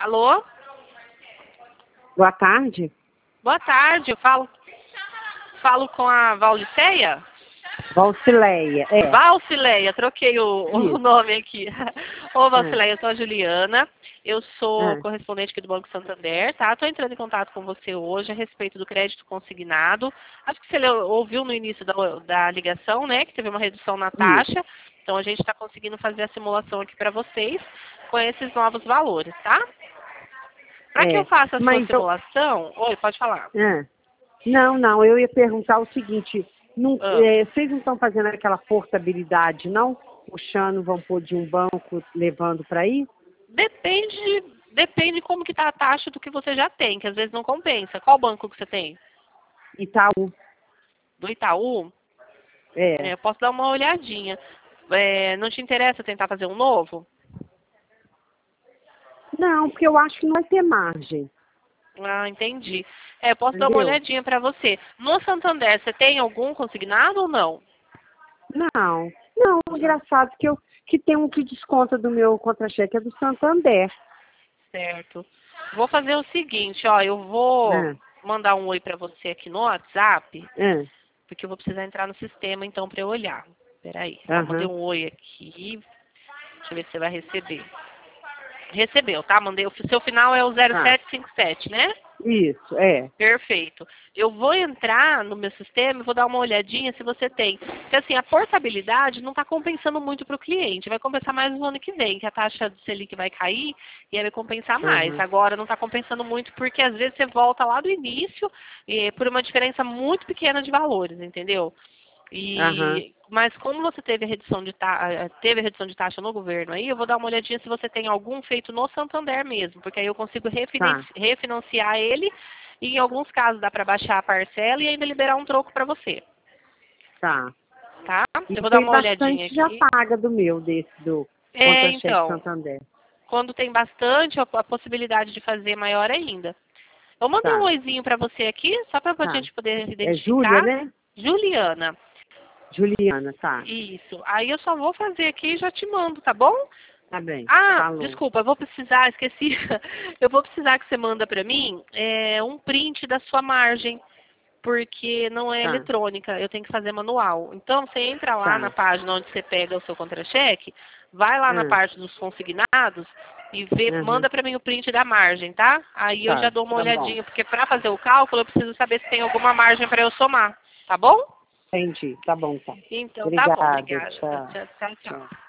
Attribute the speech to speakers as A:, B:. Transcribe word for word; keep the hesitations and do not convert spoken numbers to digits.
A: Alô?
B: Boa tarde.
A: Boa tarde, eu falo, falo com a Valliceia?
B: Valcileia, é.
A: Valcileia, troquei o, o nome aqui. Ô, Valcileia,
B: É.
A: eu sou a Juliana, eu sou
B: É.
A: correspondente aqui do Banco Santander, tá? Estou entrando em contato com você hoje a respeito do crédito consignado. Acho que você leu- ouviu no início da, da ligação, né, que teve uma redução na taxa. Então, a gente está conseguindo fazer a simulação aqui para vocês com esses novos valores, tá? Para
B: É,
A: que eu faça a sua
B: mas eu-
A: simulação... Oi, pode falar.
B: É. Não, não, eu ia perguntar o seguinte, não,
A: Ah.
B: é, vocês não estão fazendo aquela portabilidade, não? Puxando, vão pôr de um banco, levando para aí?
A: Depende, depende como que tá a taxa do que você já tem, que às vezes não compensa. Qual banco que você tem?
B: Itaú.
A: Do Itaú?
B: É.
A: É, eu posso dar uma olhadinha. É, não te interessa tentar fazer um novo?
B: Não, porque eu acho que não vai ter margem,
A: Ah, entendi. É, eu posso dar uma
B: entendeu?
A: olhadinha para você. No Santander, você tem algum consignado ou não?
B: Não, não, engraçado que, eu, que tem um que desconta do meu contra-cheque, é do Santander.
A: Certo. Vou fazer o seguinte, ó, eu vou
B: É.
A: mandar um oi para você aqui no WhatsApp,
B: É.
A: porque eu vou precisar entrar no sistema então para eu olhar. Peraí, ó,
B: Aham.
A: mandei um oi aqui. Deixa eu ver se você vai receber. Recebeu, tá? Mandei. O seu final é o zero sete cinco sete, né?
B: Isso, é.
A: Perfeito. Eu vou entrar no meu sistema e vou dar uma olhadinha se você tem. Porque assim, a portabilidade não está compensando muito para o cliente. Vai compensar mais no ano que vem, que a taxa do Selic vai cair e aí vai compensar mais.
B: Uhum.
A: Agora não está compensando muito porque às vezes você volta lá do início e, por uma diferença muito pequena de valores, entendeu?
B: Aham.
A: E, mas como você teve a redução de ta, teve a redução de taxa no governo aí, eu vou dar uma olhadinha se você tem algum feito no Santander mesmo, porque aí eu consigo refinan-
B: Tá.
A: refinanciar ele e em alguns casos dá para baixar a parcela e ainda liberar um troco para você,
B: Tá.
A: tá?
B: E
A: Eu vou dar
B: tem
A: uma olhadinha
B: bastante já
A: aqui.
B: paga do meu, desse, do
A: É,
B: contra-cheque
A: então,
B: Santander.
A: quando tem bastante, a a possibilidade de fazer maior ainda. Eu mandei um
B: Tá,
A: oizinho para você aqui, só para a
B: tá.
A: gente poder
B: É Júlia,
A: identificar.
B: né?
A: Juliana.
B: Juliana, tá.
A: Isso. Aí eu só vou fazer aqui e já te mando, tá bom?
B: Tá bem.
A: Ah,
B: Falou.
A: desculpa, eu vou precisar, esqueci. Eu vou precisar que você manda para mim é, um print da sua margem, porque não é
B: Tá,
A: eletrônica, eu tenho que fazer manual. Então, você entra lá na
B: tá.
A: página onde você pega o seu contra-cheque, vai lá na
B: Ah,
A: parte dos consignados e vê,
B: aham.
A: manda para mim o print da margem, tá? Aí eu já
B: Tá,
A: dou uma
B: tá bom.
A: olhadinha, porque para fazer o cálculo eu preciso saber se tem alguma margem para eu somar, tá bom?
B: Entendi. Tá bom, tá.
A: Então, tá bom,
B: Obrigada.
A: obrigada.
B: Tchau.
A: Tchau, tchau.
B: Tchau.
A: tchau.